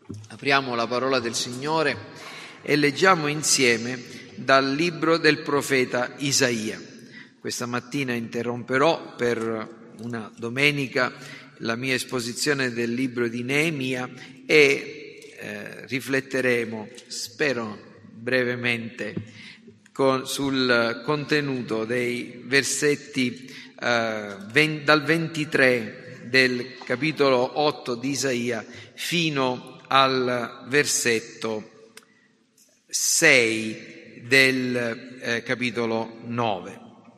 Apriamo la parola del Signore e leggiamo insieme dal libro del profeta Isaia. Questa mattina interromperò per una domenica la mia esposizione del libro di Neemia e rifletteremo, spero brevemente, sul contenuto dei versetti dal 23 del capitolo 8 di Isaia fino al versetto 6 del capitolo 9.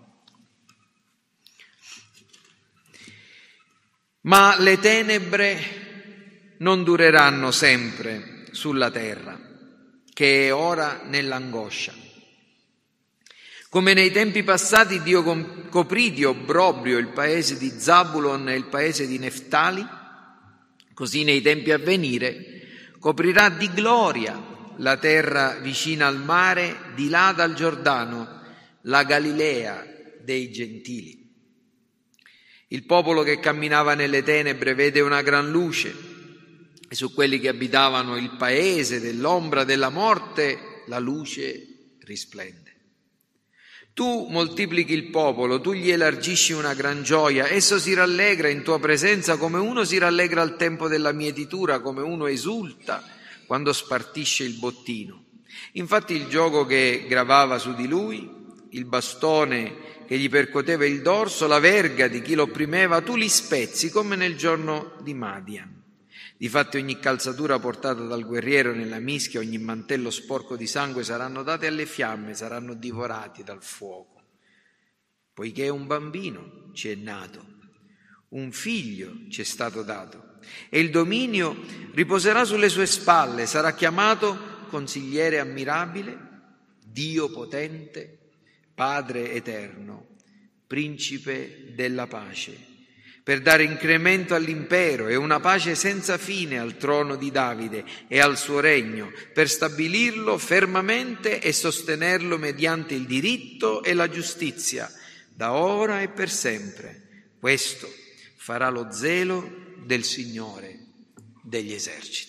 Ma le tenebre non dureranno sempre sulla terra, che è ora nell'angoscia. Come nei tempi passati Dio coprì di obbrobrio il paese di Zabulon e il paese di Neftali, così nei tempi a venire coprirà di gloria la terra vicina al mare, di là dal Giordano, la Galilea dei gentili. Il popolo che camminava nelle tenebre vede una gran luce, e su quelli che abitavano il paese dell'ombra della morte la luce risplende. Tu moltiplichi il popolo, tu gli elargisci una gran gioia, esso si rallegra in tua presenza come uno si rallegra al tempo della mietitura, come uno esulta quando spartisce il bottino. Infatti il giogo che gravava su di lui, il bastone che gli percoteva il dorso, la verga di chi lo opprimeva, tu li spezzi come nel giorno di Madian. Difatti ogni calzatura portata dal guerriero nella mischia, ogni mantello sporco di sangue saranno date alle fiamme, saranno divorati dal fuoco. Poiché un bambino ci è nato, un figlio ci è stato dato, e il dominio riposerà sulle sue spalle, sarà chiamato Consigliere ammirabile, Dio potente, Padre eterno, Principe della pace, per dare incremento all'impero e una pace senza fine al trono di Davide e al suo regno, per stabilirlo fermamente e sostenerlo mediante il diritto e la giustizia, da ora e per sempre. Questo farà lo zelo del Signore degli eserciti.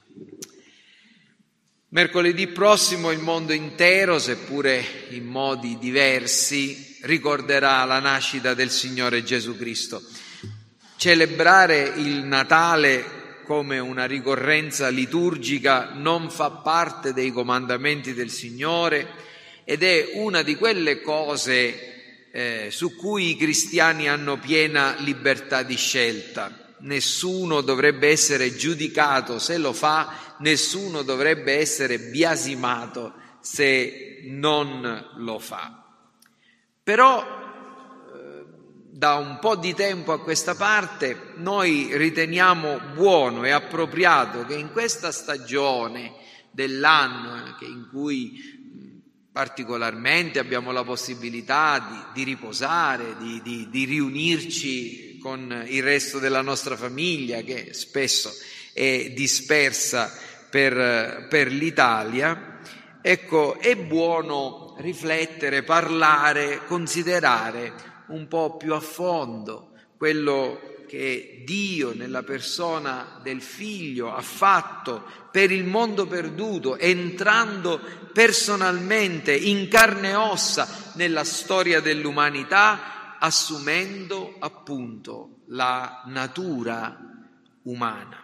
Mercoledì prossimo il mondo intero, seppure in modi diversi, ricorderà la nascita del Signore Gesù Cristo. Celebrare il Natale come una ricorrenza liturgica non fa parte dei comandamenti del Signore ed è una di quelle cose su cui i cristiani hanno piena libertà di scelta. Nessuno dovrebbe essere giudicato se lo fa, nessuno dovrebbe essere biasimato se non lo fa. Però da un po' di tempo a questa parte noi riteniamo buono e appropriato che in questa stagione dell'anno in cui particolarmente abbiamo la possibilità di riposare, di riunirci con il resto della nostra famiglia che spesso è dispersa per l'Italia, ecco, è buono riflettere, parlare, considerare un po' più a fondo quello che Dio nella persona del Figlio ha fatto per il mondo perduto, entrando personalmente in carne e ossa nella storia dell'umanità, assumendo appunto la natura umana.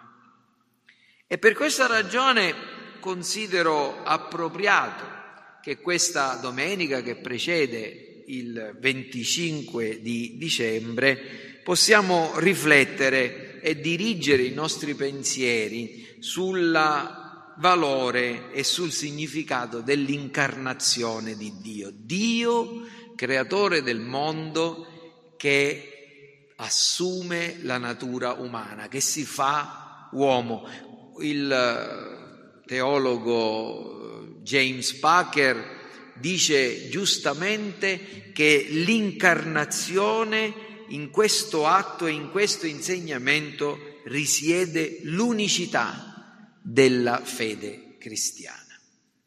E per questa ragione considero appropriato che questa domenica che precede il 25 di dicembre possiamo riflettere e dirigere i nostri pensieri sul valore e sul significato dell'incarnazione di Dio. Dio, creatore del mondo, che assume la natura umana, che si fa uomo. Il teologo James Packer dice giustamente che l'incarnazione, in questo atto e in questo insegnamento risiede l'unicità della fede cristiana.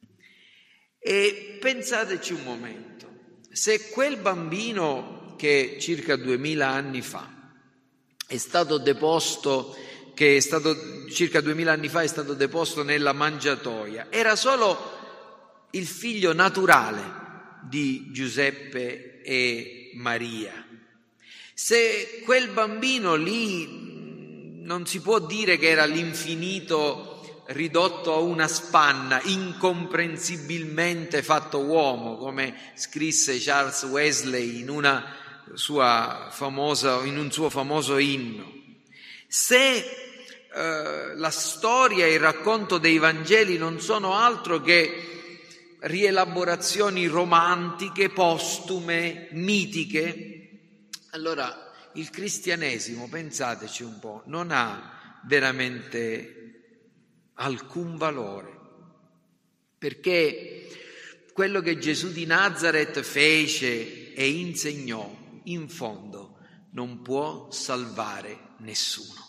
E pensateci un momento, se quel bambino che circa 2000 anni fa è stato deposto che è stato circa 2000 anni fa, è stato deposto nella mangiatoia. Era solo il figlio naturale di Giuseppe e Maria. Se quel bambino lì non si può dire che era l'infinito ridotto a una spanna, incomprensibilmente fatto uomo, come scrisse Charles Wesley in un suo famoso inno. Se la storia e il racconto dei Vangeli non sono altro che rielaborazioni romantiche, postume, mitiche, allora il cristianesimo, pensateci un po', non ha veramente alcun valore, perché quello che Gesù di Nazaret fece e insegnò, in fondo, non può salvare nessuno.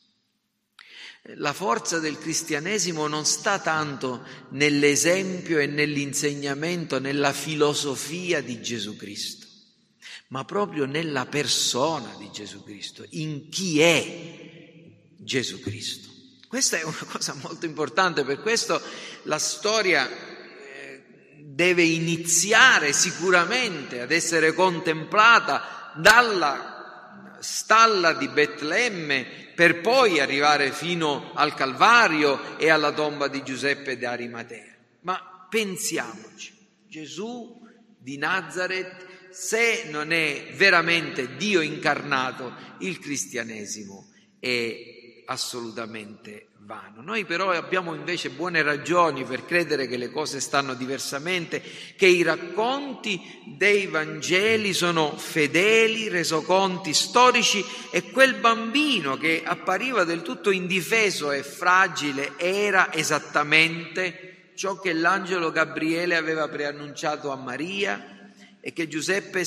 La forza del cristianesimo non sta tanto nell'esempio e nell'insegnamento, nella filosofia di Gesù Cristo, ma proprio nella persona di Gesù Cristo, in chi è Gesù Cristo. Questa è una cosa molto importante, per questo la storia deve iniziare sicuramente ad essere contemplata dalla stalla di Betlemme per poi arrivare fino al Calvario e alla tomba di Giuseppe d'Arimatea. Ma pensiamoci, Gesù di Nazaret, se non è veramente Dio incarnato, il cristianesimo è assolutamente vano. Noi però abbiamo invece buone ragioni per credere che le cose stanno diversamente, che i racconti dei Vangeli sono fedeli, resoconti storici, e quel bambino che appariva del tutto indifeso e fragile era esattamente ciò che l'angelo Gabriele aveva preannunciato a Maria e che Giuseppe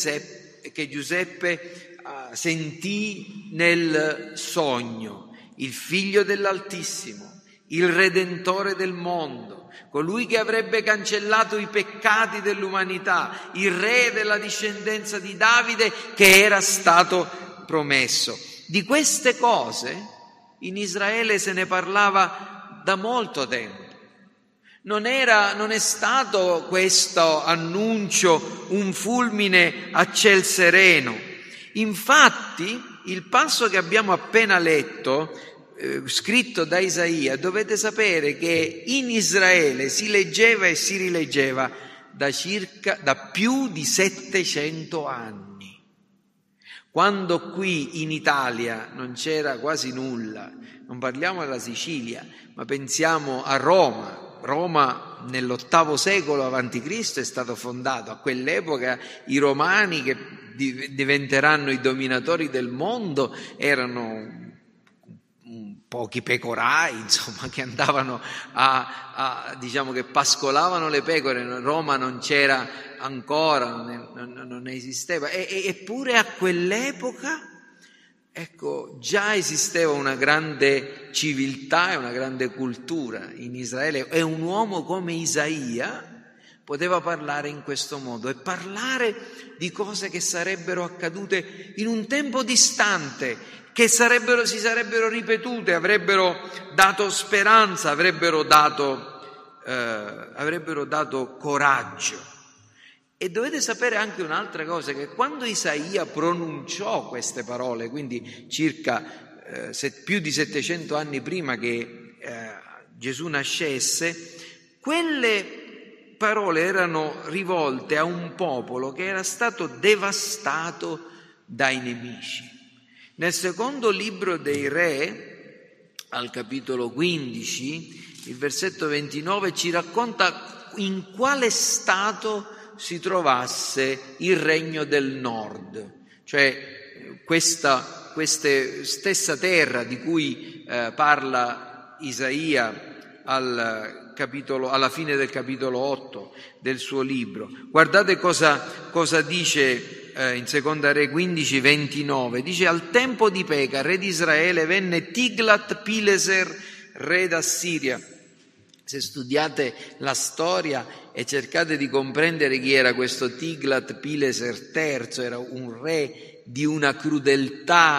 sentì nel sogno: il figlio dell'Altissimo, il Redentore del mondo, colui che avrebbe cancellato i peccati dell'umanità, il re della discendenza di Davide che era stato promesso. Di queste cose in Israele se ne parlava da molto tempo. Non è stato questo annuncio un fulmine a ciel sereno. Infatti, il passo che abbiamo appena letto, scritto da Isaia, dovete sapere che in Israele si leggeva e si rileggeva da più di 700 anni. Quando qui in Italia non c'era quasi nulla, non parliamo della Sicilia, ma pensiamo a Roma. Roma nell'8° secolo avanti Cristo è stato fondato. A quell'epoca i romani, che diventeranno i dominatori del mondo, erano pochi pecorai, insomma, che andavano diciamo che pascolavano le pecore. Roma non c'era ancora, non esisteva, eppure a quell'epoca, ecco, già esisteva una grande civiltà e una grande cultura in Israele, e un uomo come Isaia poteva parlare in questo modo e parlare di cose che sarebbero accadute in un tempo distante, che si sarebbero ripetute, avrebbero dato speranza, avrebbero dato coraggio. E dovete sapere anche un'altra cosa, che quando Isaia pronunciò queste parole, quindi circa più di 700 anni prima che Gesù nascesse, quelle parole erano rivolte a un popolo che era stato devastato dai nemici. Nel secondo libro dei Re, al capitolo 15, il versetto 29 ci racconta in quale stato si trovasse il regno del nord, cioè questa stessa terra di cui parla Isaia alla fine del capitolo 8 del suo libro. Guardate cosa dice in seconda Re 15, 29. Dice: al tempo di Peka, re di Israele, venne Tiglat-Pileser, re d'Assiria. Se studiate la storia e cercate di comprendere chi era questo Tiglat-Pileser III, era un re di una crudeltà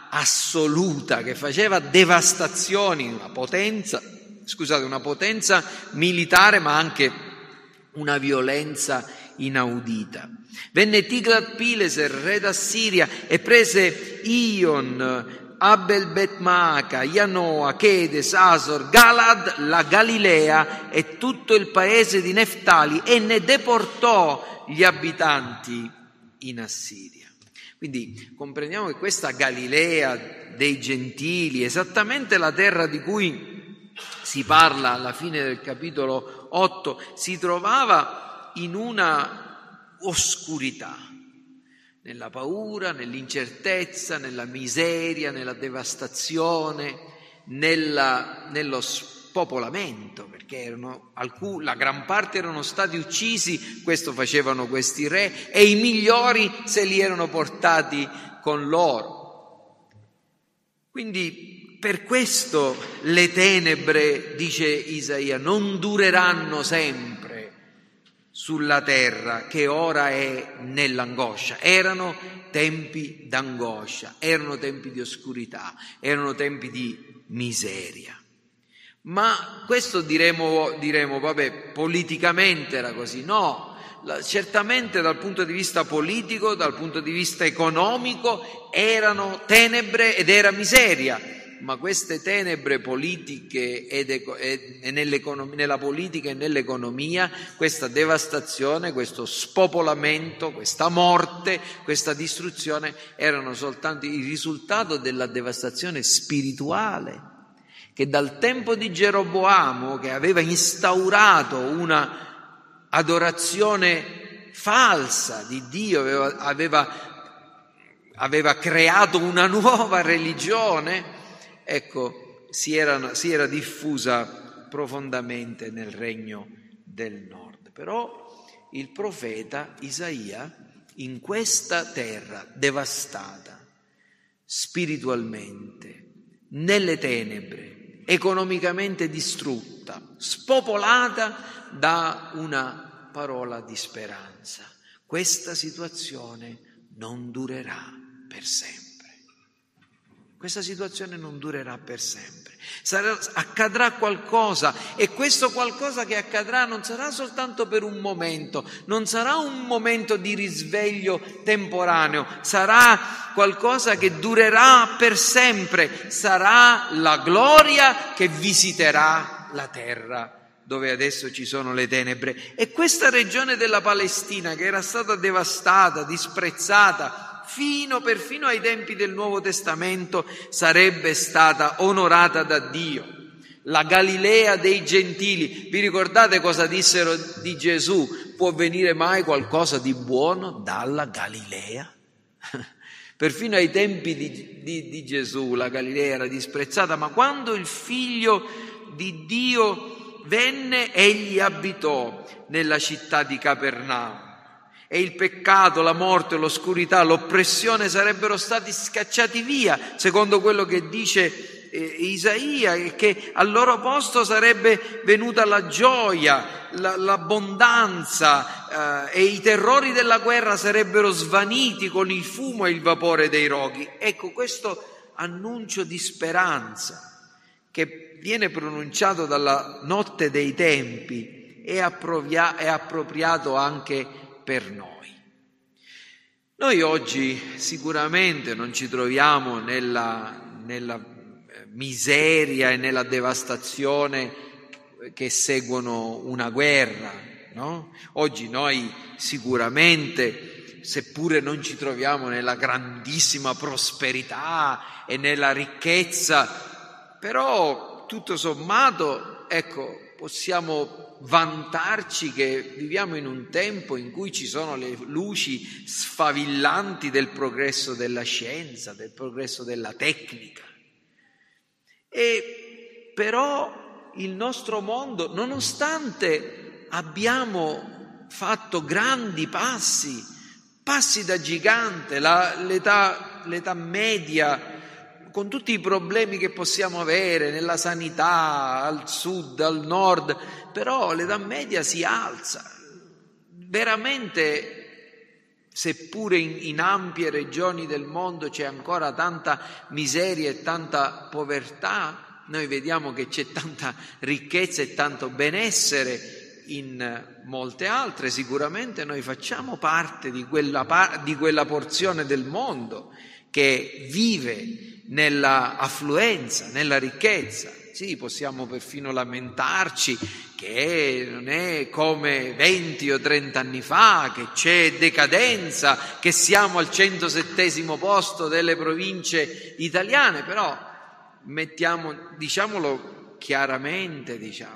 assoluta che faceva devastazioni, una potenza militare, ma anche una violenza inaudita. Venne Tiglat-Pileser, re d'Assiria, e prese Ion, Abel Bet-Maaca, Yanoa, Chedes, Asor, Galad, la Galilea e tutto il paese di Neftali, e ne deportò gli abitanti in Assiria. Quindi comprendiamo che questa Galilea dei Gentili, esattamente la terra di cui si parla alla fine del capitolo 8, si trovava in una oscurità, nella paura, nell'incertezza, nella miseria, nella devastazione, nello spopolamento, perché la gran parte erano stati uccisi, questo facevano questi re, e i migliori se li erano portati con loro. Quindi per questo le tenebre, dice Isaia, non dureranno sempre sulla terra che ora è nell'angoscia. Erano tempi d'angoscia, erano tempi di oscurità, erano tempi di miseria. Ma questo diremo, vabbè, politicamente era così. No, certamente dal punto di vista politico, dal punto di vista economico, erano tenebre ed era miseria. Ma queste tenebre politiche nella politica e nell'economia, questa devastazione, questo spopolamento, questa morte, questa distruzione, erano soltanto il risultato della devastazione spirituale che dal tempo di Geroboamo, che aveva instaurato una adorazione falsa di Dio, aveva creato una nuova religione, ecco, si era diffusa profondamente nel regno del nord. Però il profeta Isaia, in questa terra devastata spiritualmente, nelle tenebre, economicamente distrutta, spopolata, dà una parola di speranza. Questa situazione non durerà per sempre. Questa situazione non durerà per sempre. Accadrà qualcosa, e questo qualcosa che accadrà non sarà soltanto per un momento, non sarà un momento di risveglio temporaneo, sarà qualcosa che durerà per sempre, sarà la gloria che visiterà la terra dove adesso ci sono le tenebre. E questa regione della Palestina, che era stata devastata, disprezzata, perfino ai tempi del Nuovo Testamento, sarebbe stata onorata da Dio. La Galilea dei Gentili. Vi ricordate cosa dissero di Gesù? Può venire mai qualcosa di buono dalla Galilea? Perfino ai tempi di Gesù la Galilea era disprezzata, ma quando il Figlio di Dio venne, egli abitò nella città di Capernaum. E il peccato, la morte, l'oscurità, l'oppressione sarebbero stati scacciati via, secondo quello che dice Isaia, che al loro posto sarebbe venuta la gioia, l'abbondanza, e i terrori della guerra sarebbero svaniti con il fumo e il vapore dei roghi. Ecco, questo annuncio di speranza che viene pronunciato dalla notte dei tempi è appropriato anche per noi. Noi oggi sicuramente non ci troviamo nella miseria e nella devastazione che seguono una guerra, no? Oggi noi sicuramente, seppure non ci troviamo nella grandissima prosperità e nella ricchezza, però tutto sommato, ecco, possiamo vantarci che viviamo in un tempo in cui ci sono le luci sfavillanti del progresso della scienza, del progresso della tecnica. E però il nostro mondo, nonostante abbiamo fatto grandi passi da gigante, l'età media, con tutti i problemi che possiamo avere nella sanità, al sud, al nord, però l'età media si alza. Veramente seppure in ampie regioni del mondo c'è ancora tanta miseria e tanta povertà, noi vediamo che c'è tanta ricchezza e tanto benessere in molte altre. Sicuramente noi facciamo parte di quella porzione del mondo che vive nella affluenza, nella ricchezza. Sì, possiamo perfino lamentarci che non è come 20 o 30 anni fa, che c'è decadenza, che siamo al 107° posto delle province italiane, però diciamolo chiaramente,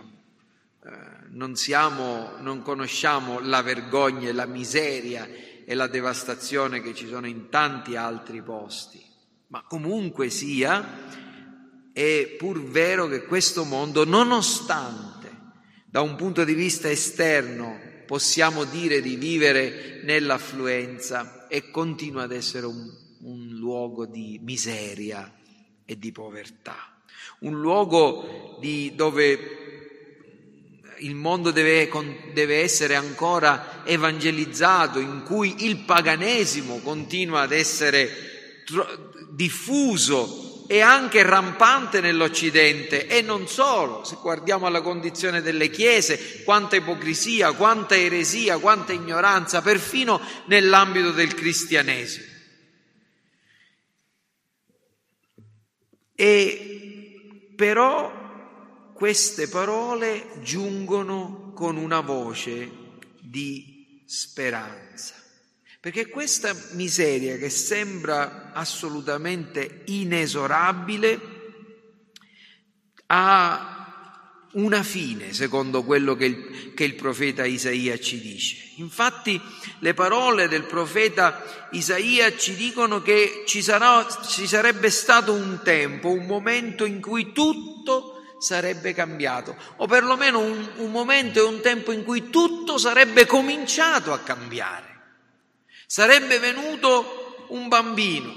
non conosciamo la vergogna e la miseria e la devastazione che ci sono in tanti altri posti, ma comunque sia, è pur vero che questo mondo, nonostante da un punto di vista esterno possiamo dire di vivere nell'affluenza, e continua ad essere un luogo di miseria e di povertà, un luogo dove il mondo deve essere ancora evangelizzato, in cui il paganesimo continua ad essere diffuso e anche rampante nell'Occidente, e non solo. Se guardiamo alla condizione delle chiese, quanta ipocrisia, quanta eresia, quanta ignoranza, perfino nell'ambito del cristianesimo. E però queste parole giungono con una voce di speranza, perché questa miseria che sembra assolutamente inesorabile ha una fine, secondo quello che il profeta Isaia ci dice. Infatti le parole del profeta Isaia ci dicono che ci sarebbe stato un tempo, un momento in cui tutto sarebbe cambiato, o perlomeno un momento e un tempo in cui tutto sarebbe cominciato a cambiare. Sarebbe venuto un bambino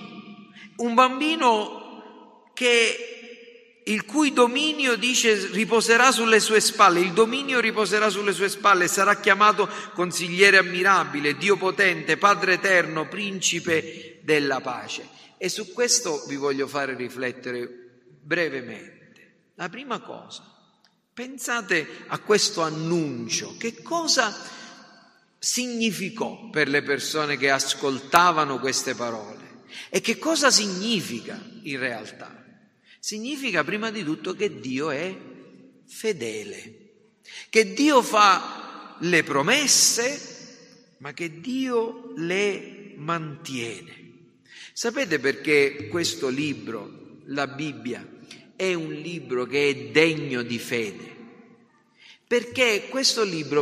il cui dominio, dice, riposerà sulle sue spalle. Il dominio riposerà sulle sue spalle e sarà chiamato Consigliere ammirabile, Dio potente, Padre eterno, Principe della pace. E su questo vi voglio fare riflettere brevemente. La prima cosa, pensate a questo annuncio. Che cosa significò per le persone che ascoltavano queste parole? E che cosa significa in realtà? Significa prima di tutto che Dio è fedele, che Dio fa le promesse, ma che Dio le mantiene. Sapete perché questo libro, la Bibbia, è un libro che è degno di fede? Perché questo libro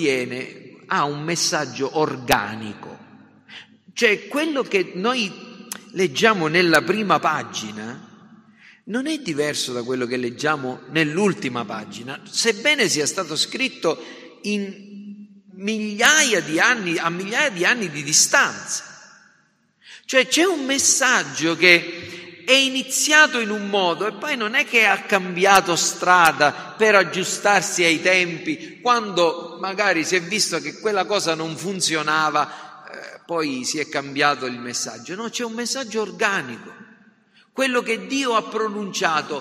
ha un messaggio organico. Cioè quello che noi leggiamo nella prima pagina non è diverso da quello che leggiamo nell'ultima pagina, sebbene sia stato scritto in migliaia di anni di distanza. Cioè c'è un messaggio che è iniziato in un modo e poi non è che ha cambiato strada per aggiustarsi ai tempi, quando magari si è visto che quella cosa non funzionava, poi si è cambiato il messaggio. No, c'è un messaggio organico. Quello che Dio ha pronunciato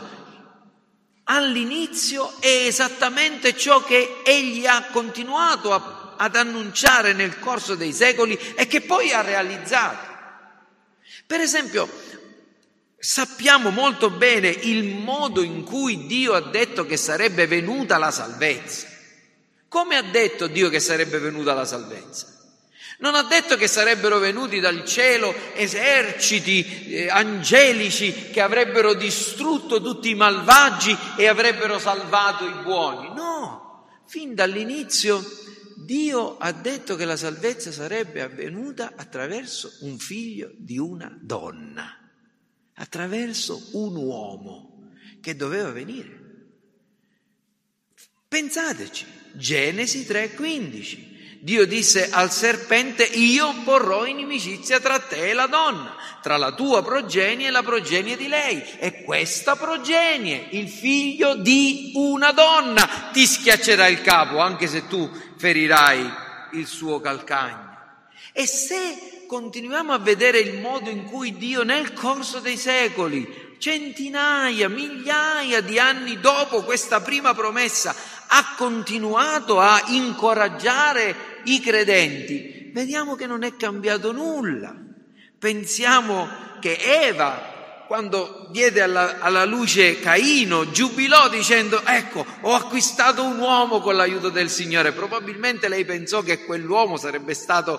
all'inizio è esattamente ciò che Egli ha continuato ad annunciare nel corso dei secoli e che poi ha realizzato. Per esempio, sappiamo molto bene il modo in cui Dio ha detto che sarebbe venuta la salvezza. Come ha detto Dio che sarebbe venuta la salvezza? Non ha detto che sarebbero venuti dal cielo eserciti angelici che avrebbero distrutto tutti i malvagi e avrebbero salvato i buoni. No, fin dall'inizio Dio ha detto che la salvezza sarebbe avvenuta attraverso un figlio di una donna, attraverso un uomo che doveva venire. Pensateci, Genesi 3,15. Dio disse al serpente: io porrò inimicizia tra te e la donna, tra la tua progenie e la progenie di lei, e questa progenie, il figlio di una donna, ti schiaccerà il capo, anche se tu ferirai il suo calcagno. E se continuiamo a vedere il modo in cui Dio nel corso dei secoli, centinaia, migliaia di anni dopo questa prima promessa, ha continuato a incoraggiare i credenti, vediamo che non è cambiato nulla. Pensiamo che Eva, quando diede alla luce Caino, giubilò dicendo: ecco, ho acquistato un uomo con l'aiuto del Signore. Probabilmente lei pensò che quell'uomo sarebbe stato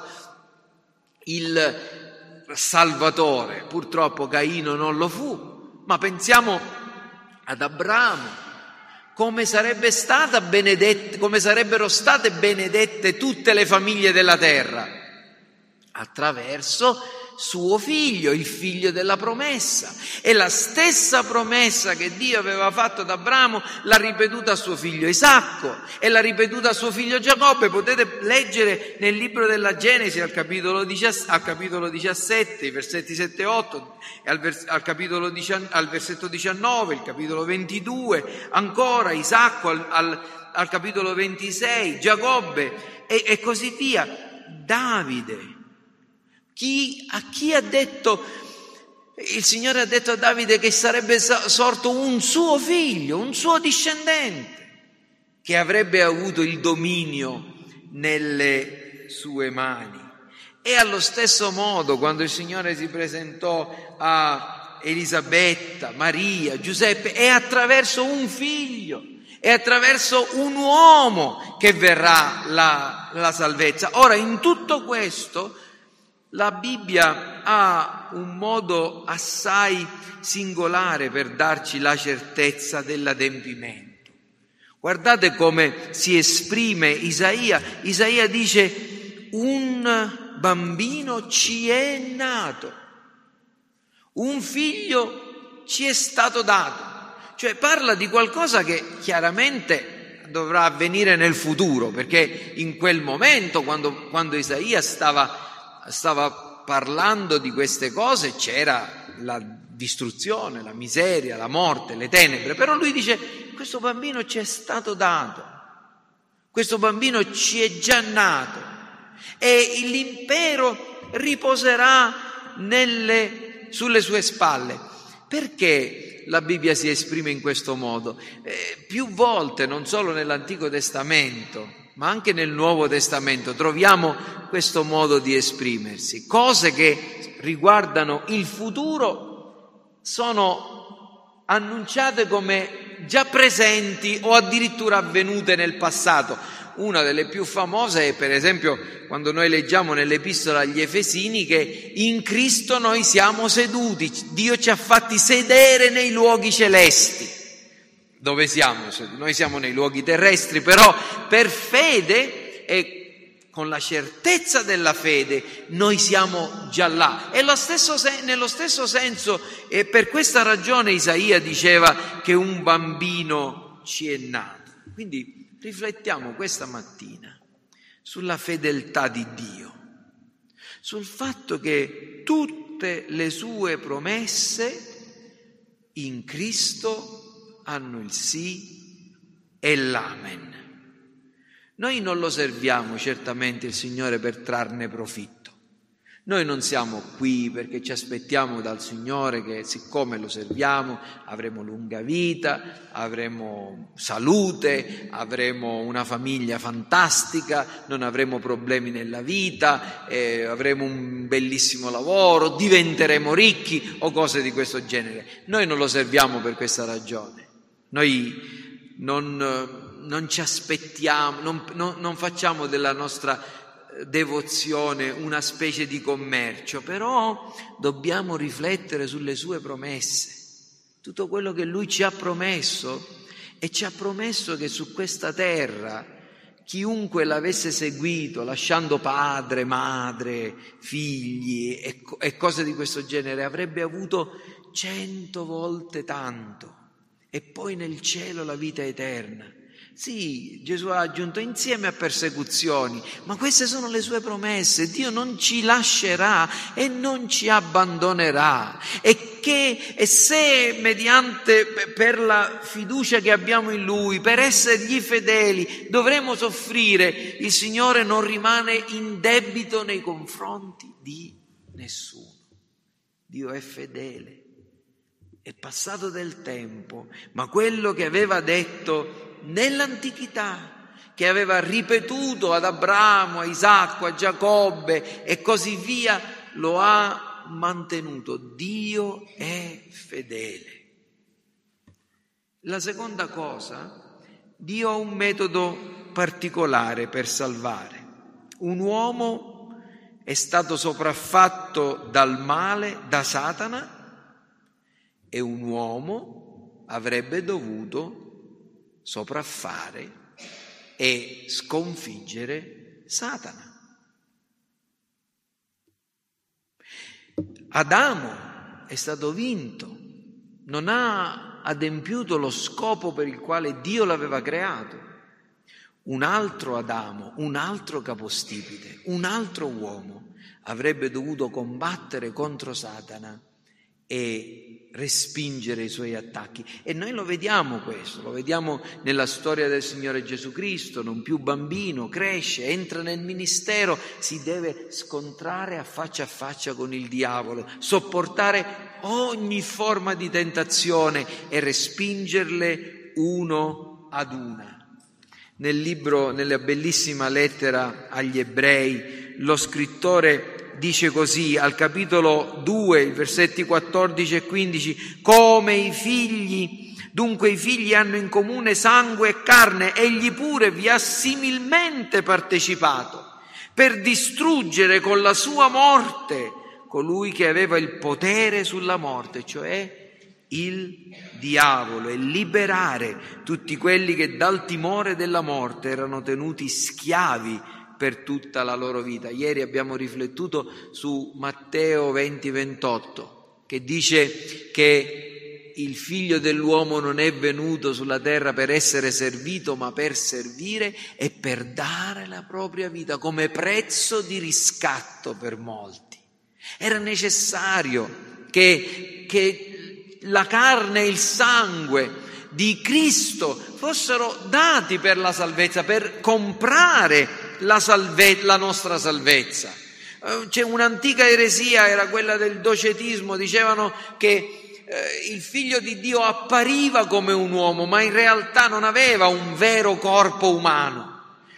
il Salvatore. Purtroppo Caino non lo fu, ma pensiamo ad Abramo, come sarebbero state benedette tutte le famiglie della terra attraverso suo figlio, il figlio della promessa. E la stessa promessa che Dio aveva fatto ad Abramo l'ha ripetuta a suo figlio Isacco e l'ha ripetuta a suo figlio Giacobbe. Potete leggere nel libro della Genesi al capitolo 17, i versetti 7 e 8, e al versetto 19, il capitolo 22, ancora Isacco al capitolo 26, Giacobbe e così via. Davide. A chi ha detto, il Signore ha detto a Davide che sarebbe sorto un suo figlio, un suo discendente, che avrebbe avuto il dominio nelle sue mani. E allo stesso modo, quando il Signore si presentò a Elisabetta, Maria, Giuseppe, è attraverso un figlio, è attraverso un uomo che verrà la salvezza. Ora, in tutto questo, la Bibbia ha un modo assai singolare per darci la certezza dell'adempimento. Guardate come si esprime Isaia. Isaia dice: un bambino ci è nato, un figlio ci è stato dato. Cioè parla di qualcosa che chiaramente dovrà avvenire nel futuro, perché in quel momento, quando Isaia stava parlando di queste cose, c'era la distruzione, la miseria, la morte, le tenebre. Però lui dice: questo bambino ci è stato dato, questo bambino ci è già nato e l'impero riposerà sulle sue spalle. Perché la Bibbia si esprime in questo modo? Più volte, non solo nell'Antico Testamento, ma anche nel Nuovo Testamento, troviamo questo modo di esprimersi. Cose che riguardano il futuro sono annunciate come già presenti o addirittura avvenute nel passato. Una delle più famose è, per esempio, quando noi leggiamo nell'Epistola agli Efesini che in Cristo noi siamo seduti, Dio ci ha fatti sedere nei luoghi celesti. Dove siamo? Noi siamo nei luoghi terrestri, però per fede e con la certezza della fede noi siamo già là. E nello stesso senso, e per questa ragione Isaia diceva che un bambino ci è nato. Quindi riflettiamo questa mattina sulla fedeltà di Dio, sul fatto che tutte le sue promesse in Cristo hanno il sì e l'amen. Noi non lo serviamo certamente il Signore per trarne profitto. Noi non siamo qui perché ci aspettiamo dal Signore che, siccome lo serviamo, avremo lunga vita, avremo salute, avremo una famiglia fantastica, non avremo problemi nella vita, avremo un bellissimo lavoro, diventeremo ricchi o cose di questo genere. Noi non lo serviamo per questa ragione. Noi non ci aspettiamo, non facciamo della nostra devozione una specie di commercio, però dobbiamo riflettere sulle sue promesse, tutto quello che Lui ci ha promesso, e ci ha promesso che su questa terra chiunque l'avesse seguito, lasciando padre, madre, figli e cose di questo genere, avrebbe avuto 100 volte tanto. E poi nel cielo la vita eterna. Sì, Gesù ha aggiunto insieme a persecuzioni, ma queste sono le sue promesse. Dio non ci lascerà e non ci abbandonerà. E se mediante, per la fiducia che abbiamo in Lui, per essergli fedeli, dovremo soffrire, il Signore non rimane in debito nei confronti di nessuno. Dio è fedele. È passato del tempo, ma quello che aveva detto nell'antichità, che aveva ripetuto ad Abramo, a Isacco, a Giacobbe e così via, lo ha mantenuto. Dio è fedele. La seconda cosa, Dio ha un metodo particolare per salvare. Un uomo è stato sopraffatto dal male, da Satana, e un uomo avrebbe dovuto sopraffare e sconfiggere Satana. Adamo è stato vinto, non ha adempiuto lo scopo per il quale Dio l'aveva creato. Un altro Adamo, un altro capostipite, un altro uomo avrebbe dovuto combattere contro Satana e respingere i suoi attacchi. E noi lo vediamo questo, lo vediamo nella storia del Signore Gesù Cristo, non più bambino, cresce, entra nel ministero, si deve scontrare a faccia con il diavolo, sopportare ogni forma di tentazione e respingerle uno ad una. Nel libro, nella bellissima lettera agli Ebrei, lo scrittore dice così, al capitolo 2, i versetti 14 e 15, come i figli, dunque i figli hanno in comune sangue e carne, egli pure vi ha similmente partecipato per distruggere con la sua morte colui che aveva il potere sulla morte, cioè il diavolo, e liberare tutti quelli che dal timore della morte erano tenuti schiavi per tutta la loro vita. Ieri abbiamo riflettuto su Matteo 20-28, che dice che il figlio dell'uomo non è venuto sulla terra per essere servito, ma per servire e per dare la propria vita come prezzo di riscatto per molti. Era necessario che la carne e il sangue di Cristo fossero dati per la salvezza, per comprare la nostra salvezza. C'è un'antica eresia, era quella del docetismo, dicevano che il figlio di Dio appariva come un uomo, ma in realtà non aveva un vero corpo umano.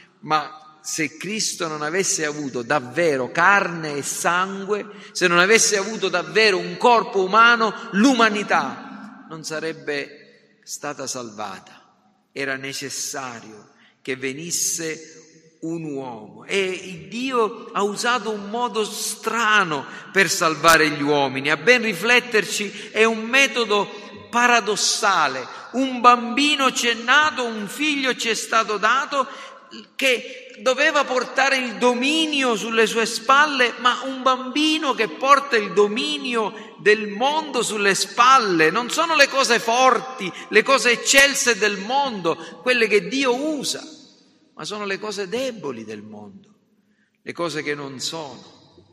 Ma se Cristo non avesse avuto davvero carne e sangue, se non avesse avuto davvero un corpo umano, l'umanità non sarebbe stata salvata. Era necessario che venisse un uomo, e Dio ha usato un modo strano per salvare gli uomini. A ben rifletterci è un metodo paradossale. Un bambino ci è nato, un figlio ci è stato dato, che doveva portare il dominio sulle sue spalle, ma un bambino che porta il dominio del mondo sulle spalle. Non sono le cose forti, le cose eccelse del mondo, quelle che Dio usa, ma sono le cose deboli del mondo, le cose che non sono.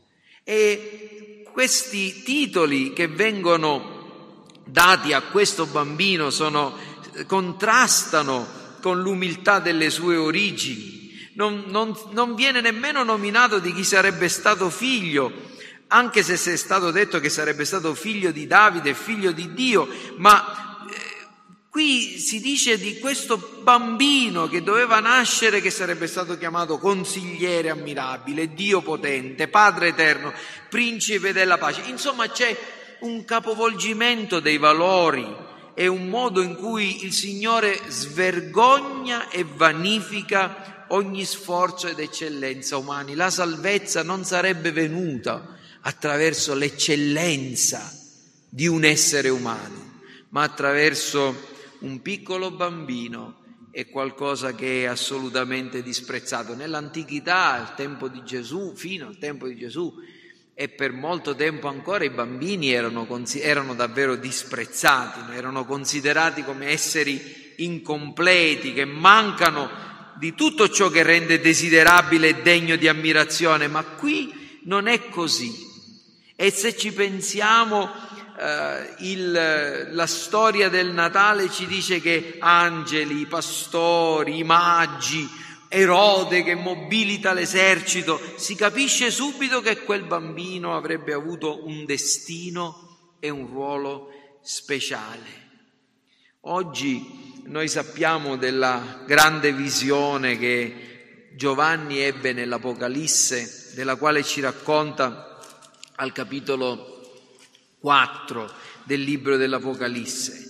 E questi titoli che vengono dati a questo bambino contrastano con l'umiltà delle sue origini. Non viene nemmeno nominato di chi sarebbe stato figlio, anche se è stato detto che sarebbe stato figlio di Davide, figlio di Dio, ma qui si dice di questo bambino che doveva nascere, che sarebbe stato chiamato consigliere ammirabile, Dio potente, Padre eterno, principe della pace. Insomma, c'è un capovolgimento dei valori, è un modo in cui il Signore svergogna e vanifica ogni sforzo ed eccellenza umani. La salvezza non sarebbe venuta attraverso l'eccellenza di un essere umano, ma attraverso un piccolo bambino. È qualcosa che è assolutamente disprezzato. Nell'antichità, al tempo di Gesù, fino al tempo di Gesù, e per molto tempo ancora, i bambini erano davvero disprezzati, erano considerati come esseri incompleti, che mancano di tutto ciò che rende desiderabile e degno di ammirazione, ma qui non è così. E se ci pensiamo, la storia del Natale ci dice che angeli, pastori, i magi, Erode che mobilita l'esercito, si capisce subito che quel bambino avrebbe avuto un destino e un ruolo speciale. Oggi noi sappiamo della grande visione che Giovanni ebbe nell'Apocalisse, della quale ci racconta al capitolo 4 del libro dell'Apocalisse,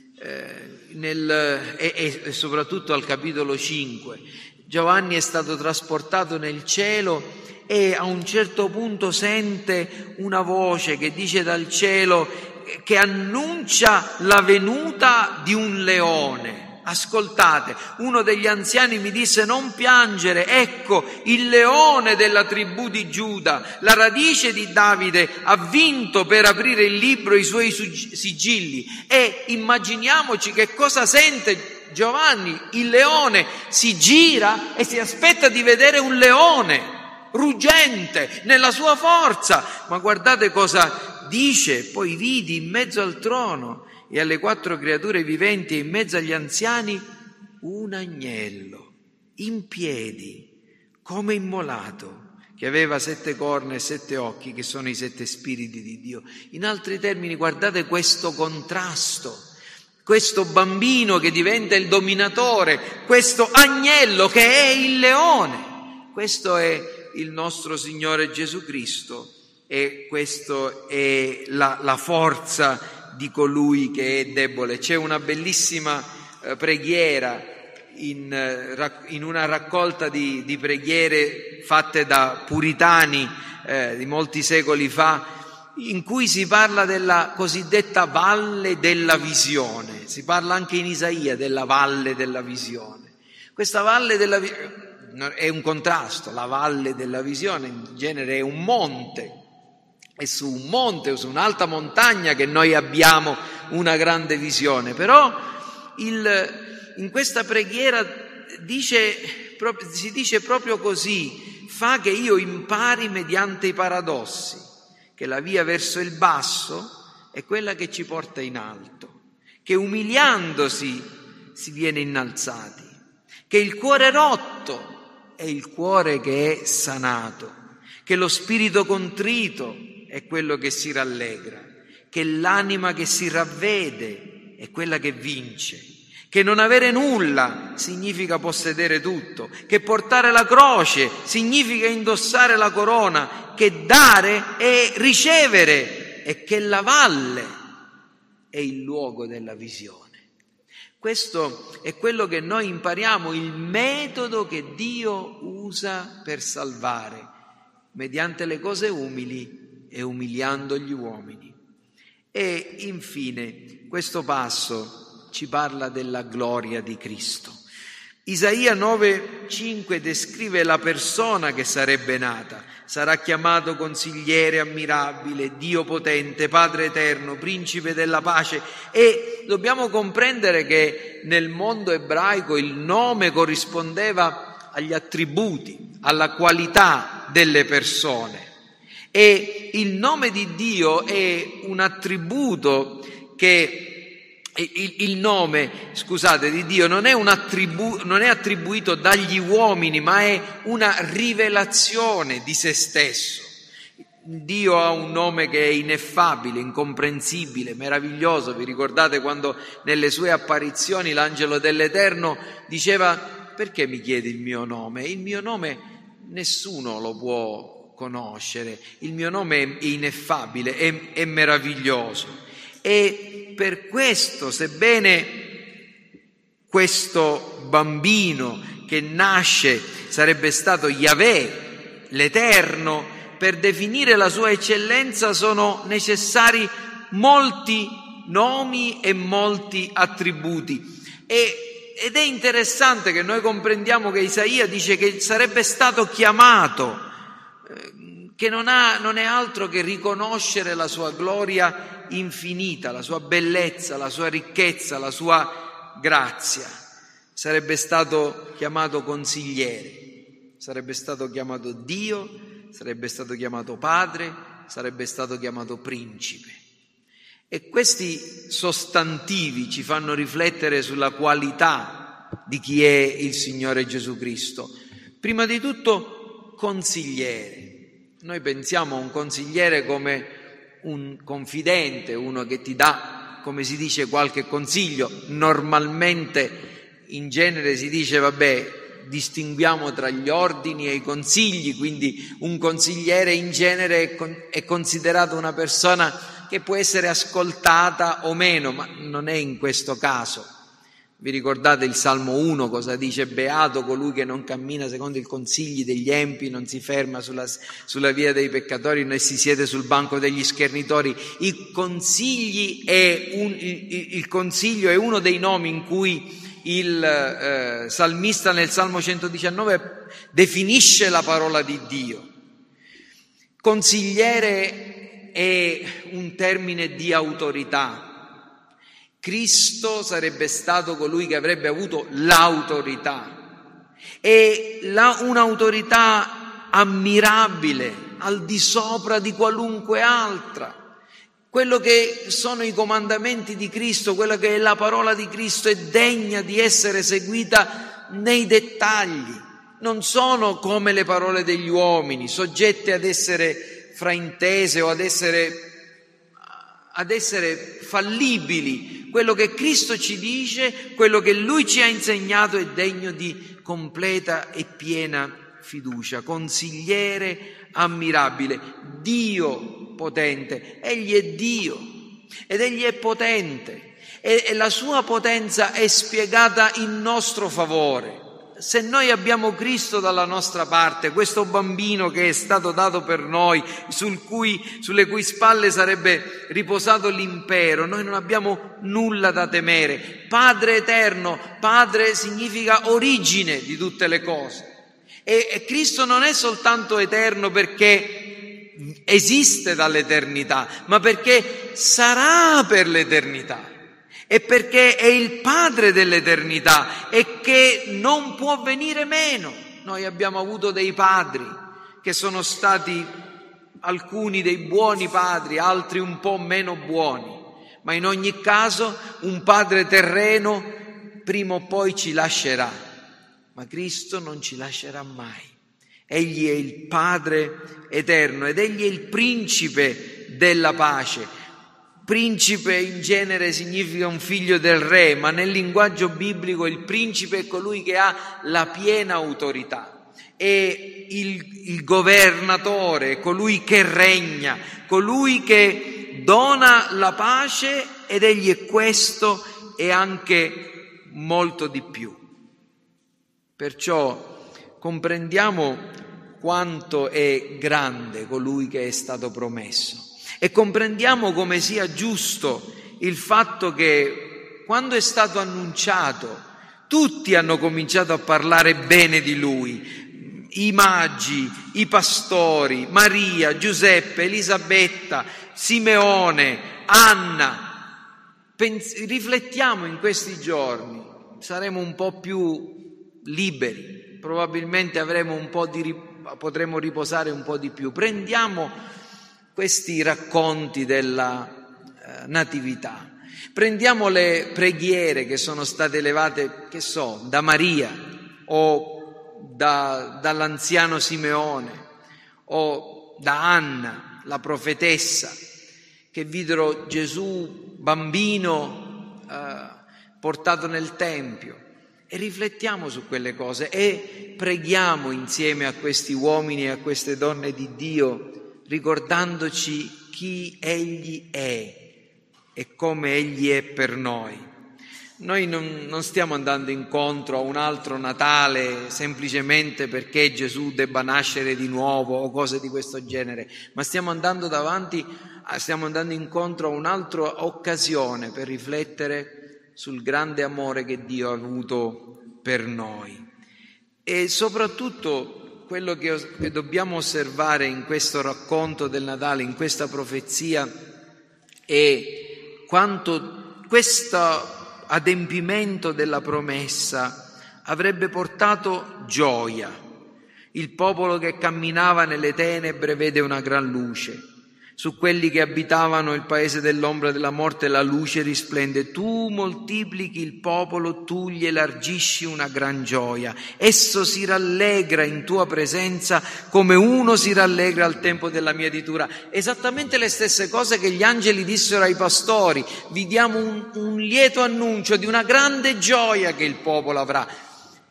e soprattutto al capitolo 5. Giovanni è stato trasportato nel cielo e a un certo punto sente una voce che dice dal cielo, che annuncia la venuta di un leone. Ascoltate, uno degli anziani mi disse: non piangere, ecco il leone della tribù di Giuda, la radice di Davide, ha vinto per aprire il libro i suoi sigilli. E immaginiamoci che cosa sente Giovanni. Il leone si gira e si aspetta di vedere un leone ruggente nella sua forza, ma guardate cosa dice: poi vidi in mezzo al trono e alle 4 creature viventi e in mezzo agli anziani un agnello in piedi come immolato, che aveva 7 corna e 7 occhi, che sono i 7 spiriti di Dio. In altri termini, guardate questo contrasto, questo bambino che diventa il dominatore, questo agnello che è il leone. Questo è il nostro Signore Gesù Cristo, e questo è la forza di colui che è debole. C'è una bellissima preghiera in una raccolta di preghiere fatte da puritani di molti secoli fa, in cui si parla della cosiddetta valle della visione. Si parla anche in Isaia della valle della visione. Questa valle della visione è un contrasto. La valle della visione in genere è un monte. È su un monte o su un'alta montagna che noi abbiamo una grande visione. Però in questa preghiera si dice proprio così: fa che io impari mediante i paradossi che la via verso il basso è quella che ci porta in alto, che umiliandosi si viene innalzati, che il cuore rotto è il cuore che è sanato, che lo spirito contrito è quello che si rallegra, che l'anima che si ravvede è quella che vince, che non avere nulla significa possedere tutto, che portare la croce significa indossare la corona, che dare è ricevere, e che la valle è il luogo della visione. Questo è quello che noi impariamo, il metodo che Dio usa per salvare, mediante le cose umili e umiliando gli uomini. E infine questo passo ci parla della gloria di Cristo. Isaia 9,5 descrive la persona che sarebbe nata. Sarà chiamato Consigliere ammirabile, Dio potente, Padre eterno, Principe della pace. E dobbiamo comprendere che nel mondo ebraico il nome corrispondeva agli attributi, alla qualità delle persone. E il nome di Dio è un attributo che il nome, di Dio non è attribuito dagli uomini, ma è una rivelazione di se stesso. Dio ha un nome che è ineffabile, incomprensibile, meraviglioso. Vi ricordate quando nelle sue apparizioni l'angelo dell'Eterno diceva: perché mi chiedi il mio nome? Il mio nome nessuno lo può conoscere, il mio nome è ineffabile, è meraviglioso. E per questo, sebbene questo bambino che nasce sarebbe stato Yahweh, l'Eterno, per definire la sua eccellenza sono necessari molti nomi e molti attributi. Ed è interessante che noi comprendiamo che Isaia dice che sarebbe stato chiamato, che non è altro che riconoscere la sua gloria infinita, la sua bellezza, la sua ricchezza, la sua grazia, sarebbe stato chiamato consigliere, sarebbe stato chiamato Dio, sarebbe stato chiamato Padre, sarebbe stato chiamato Principe. E questi sostantivi ci fanno riflettere sulla qualità di chi è il Signore Gesù Cristo. Prima di tutto, consigliere. Noi pensiamo a un consigliere come un confidente, uno che ti dà, come si dice, qualche consiglio. Normalmente, in genere, si dice, distinguiamo tra gli ordini e i consigli, quindi un consigliere in genere è considerato una persona che può essere ascoltata o meno, ma non è in questo caso. Vi ricordate il Salmo 1, cosa dice? Beato colui che non cammina secondo i consigli degli empi, non si ferma sulla via dei peccatori, né si siede sul banco degli schernitori. Il consiglio è uno dei nomi in cui il salmista nel Salmo 119 definisce la parola di Dio. Consigliere è un termine di autorità. Cristo sarebbe stato colui che avrebbe avuto l'autorità, e un'autorità ammirabile, al di sopra di qualunque altra. Quello che sono i comandamenti di Cristo, quella che è la parola di Cristo, è degna di essere seguita nei dettagli. Non sono come le parole degli uomini, soggette ad essere fraintese o ad essere fallibili. Quello che Cristo ci dice, quello che Lui ci ha insegnato, è degno di completa e piena fiducia. Consigliere ammirabile, Dio potente. Egli è Dio ed Egli è potente, e la Sua potenza è spiegata in nostro favore. Se noi abbiamo Cristo dalla nostra parte, questo bambino che è stato dato per noi, sulle cui spalle sarebbe riposato l'impero, noi non abbiamo nulla da temere. Padre eterno, Padre significa origine di tutte le cose. E Cristo non è soltanto eterno perché esiste dall'eternità, ma perché sarà per l'eternità. E perché è il Padre dell'eternità e che non può venire meno. Noi abbiamo avuto dei padri che sono stati alcuni dei buoni padri, altri un po' meno buoni, ma in ogni caso un padre terreno prima o poi ci lascerà, ma Cristo non ci lascerà mai. Egli è il Padre eterno ed Egli è il Principe della pace. Principe in genere significa un figlio del re, ma nel linguaggio biblico il principe è colui che ha la piena autorità, è il governatore, colui che regna, colui che dona la pace, ed Egli è questo e anche molto di più. Perciò comprendiamo quanto è grande colui che è stato promesso. E comprendiamo come sia giusto il fatto che quando è stato annunciato tutti hanno cominciato a parlare bene di Lui, i magi, i pastori, Maria, Giuseppe, Elisabetta, Simeone, Anna. Riflettiamo in questi giorni, saremo un po' più liberi, probabilmente potremo riposare un po' di più. Prendiamo questi racconti della Natività, prendiamo le preghiere che sono state elevate, da Maria o dall'anziano Simeone o da Anna, la profetessa, che videro Gesù bambino portato nel Tempio, e riflettiamo su quelle cose e preghiamo insieme a questi uomini e a queste donne di Dio, ricordandoci chi Egli è e come Egli è per noi. Noi non stiamo andando incontro a un altro Natale semplicemente perché Gesù debba nascere di nuovo o cose di questo genere, ma stiamo andando incontro a un'altra occasione per riflettere sul grande amore che Dio ha avuto per noi. E soprattutto quello che dobbiamo osservare in questo racconto del Natale, in questa profezia, è quanto questa adempimento della promessa avrebbe portato gioia. Il popolo che camminava nelle tenebre vede una gran luce. Su quelli che abitavano il paese dell'ombra della morte la luce risplende. Tu moltiplichi il popolo, tu gli elargisci una gran gioia. Esso si rallegra in tua presenza come uno si rallegra al tempo della mietitura. Esattamente le stesse cose che gli angeli dissero ai pastori. Vi diamo un lieto annuncio di una grande gioia che il popolo avrà.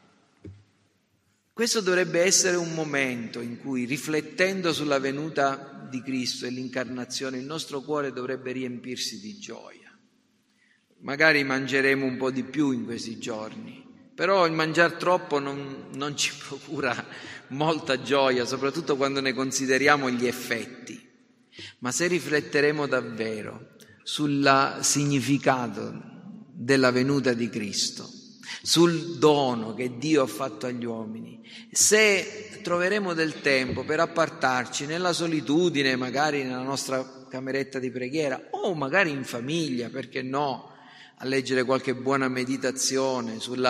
Questo dovrebbe essere un momento in cui, riflettendo sulla venuta di Cristo e l'incarnazione, il nostro cuore dovrebbe riempirsi di gioia. Magari mangeremo un po' di più in questi giorni, però il mangiare troppo non ci procura molta gioia, soprattutto quando ne consideriamo gli effetti. Ma se rifletteremo davvero sul significato della venuta di Cristo, sul dono che Dio ha fatto agli uomini, se troveremo del tempo per appartarci nella solitudine, magari nella nostra cameretta di preghiera o magari in famiglia, perché no, a leggere qualche buona meditazione sul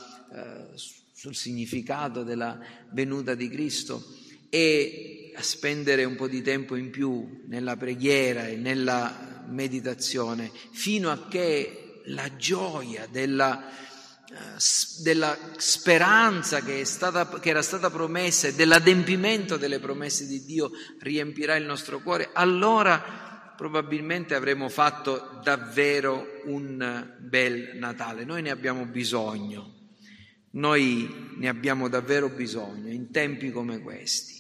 significato della venuta di Cristo e a spendere un po' di tempo in più nella preghiera e nella meditazione, fino a che la gioia della speranza che era stata promessa e dell'adempimento delle promesse di Dio riempirà il nostro cuore, allora probabilmente avremo fatto davvero un bel Natale. Noi ne abbiamo bisogno, noi ne abbiamo davvero bisogno in tempi come questi.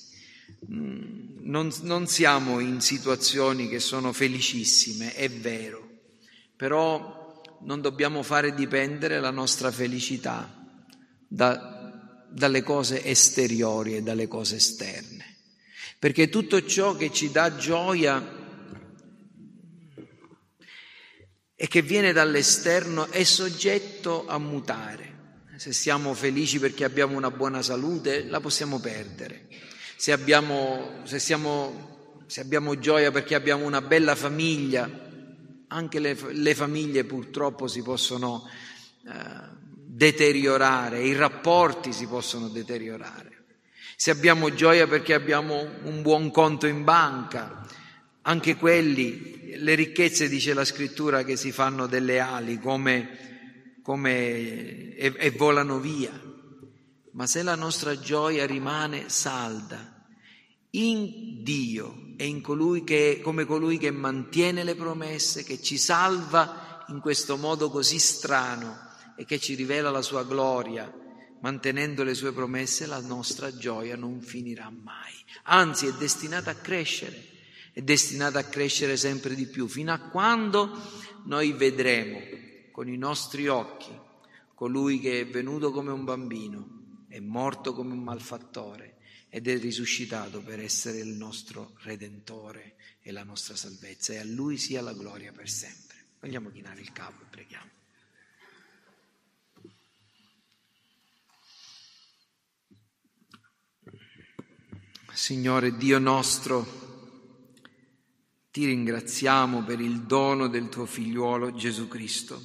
Non siamo in situazioni che sono felicissime, è vero, però non dobbiamo fare dipendere la nostra felicità dalle cose esteriori e dalle cose esterne, perché tutto ciò che ci dà gioia e che viene dall'esterno è soggetto a mutare. Se siamo felici perché abbiamo una buona salute, la possiamo perdere. Se abbiamo gioia perché abbiamo una bella famiglia, anche le famiglie purtroppo si possono deteriorare, i rapporti si possono deteriorare. Se abbiamo gioia perché abbiamo un buon conto in banca, anche quelli, le ricchezze, dice la scrittura, che si fanno delle ali e volano via. Ma se la nostra gioia rimane salda in Dio e in colui come colui che mantiene le promesse, che ci salva in questo modo così strano e che ci rivela la sua gloria, mantenendo le sue promesse, la nostra gioia non finirà mai. Anzi, è destinata a crescere sempre di più, fino a quando noi vedremo con i nostri occhi colui che è venuto come un bambino, è morto come un malfattore ed è risuscitato per essere il nostro Redentore e la nostra salvezza, e a Lui sia la gloria per sempre. Vogliamo chinare il capo e preghiamo. Signore Dio nostro, ti ringraziamo per il dono del tuo figliuolo Gesù Cristo.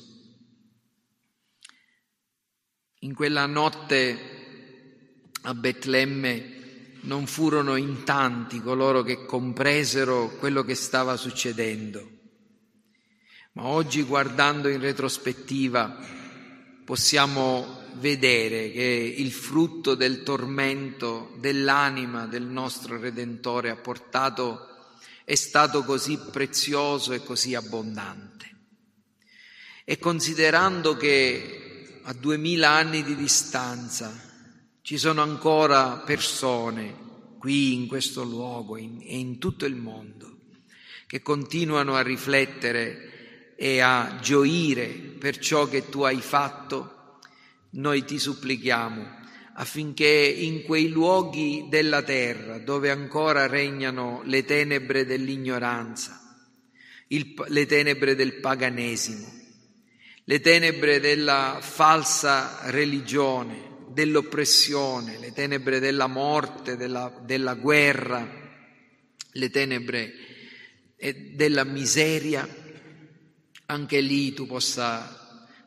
In quella notte a Betlemme non furono in tanti coloro che compresero quello che stava succedendo, ma oggi, guardando in retrospettiva, possiamo vedere che il frutto del tormento dell'anima del nostro Redentore è stato così prezioso e così abbondante. E considerando che a 2000 anni di distanza ci sono ancora persone qui in questo luogo e in tutto il mondo che continuano a riflettere e a gioire per ciò che tu hai fatto, noi ti supplichiamo affinché in quei luoghi della terra dove ancora regnano le tenebre dell'ignoranza, le tenebre del paganesimo, le tenebre della falsa religione, dell'oppressione, le tenebre della morte, della guerra, le tenebre della miseria, anche lì tu possa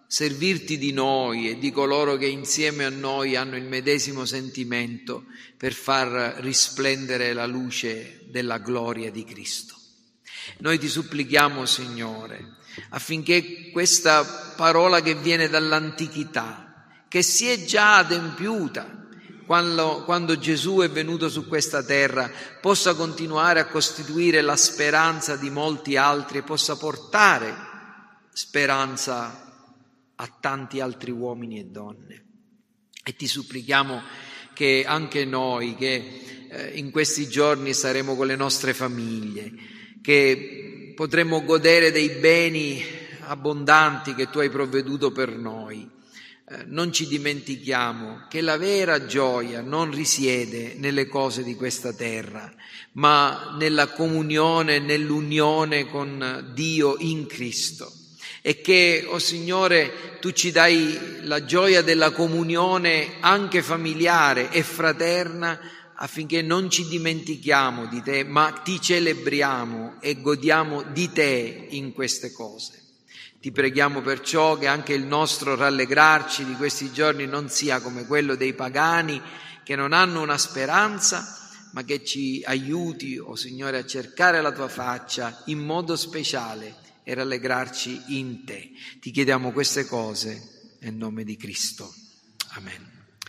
servirti di noi e di coloro che insieme a noi hanno il medesimo sentimento per far risplendere la luce della gloria di Cristo. Noi ti supplichiamo, Signore, affinché questa parola che viene dall'antichità, che si è già adempiuta quando Gesù è venuto su questa terra, possa continuare a costituire la speranza di molti altri e possa portare speranza a tanti altri uomini e donne. E ti supplichiamo che anche noi, che in questi giorni saremo con le nostre famiglie, che potremo godere dei beni abbondanti che tu hai provveduto per noi, non ci dimentichiamo che la vera gioia non risiede nelle cose di questa terra, ma nella comunione, nell'unione con Dio in Cristo. E che, oh Signore, tu ci dai la gioia della comunione anche familiare e fraterna, affinché non ci dimentichiamo di te, ma ti celebriamo e godiamo di te in queste cose. Ti preghiamo perciò che anche il nostro rallegrarci di questi giorni non sia come quello dei pagani che non hanno una speranza, ma che ci aiuti, oh Signore, a cercare la tua faccia in modo speciale e rallegrarci in te. Ti chiediamo queste cose nel nome di Cristo. Amen.